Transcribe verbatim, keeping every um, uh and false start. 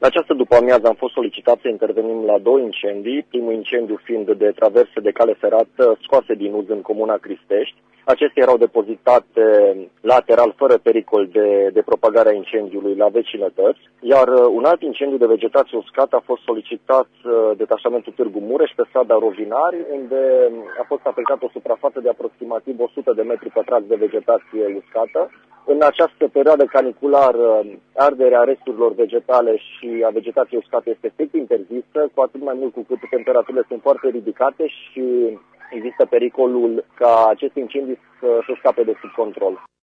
În această după-amiază am fost solicitat să intervenim la două incendii, primul incendiu fiind de traverse de cale ferată scoase din uz în comuna Cristești. Acestea erau depozitate lateral, fără pericol de, de propagarea incendiului la vecinătăți, iar un alt incendiu de vegetație uscată a fost solicitat detașamentul Târgu Mureș pe strada Rovinari, unde a fost afectată o suprafață de aproximativ o sută de metri pătrați de vegetație uscată. În această perioadă caniculară, arderea resturilor vegetale și a vegetației uscate este strict interzisă, cu atât mai mult cu cât temperaturile sunt foarte ridicate și există pericolul ca aceste incendii să, să scape de sub control.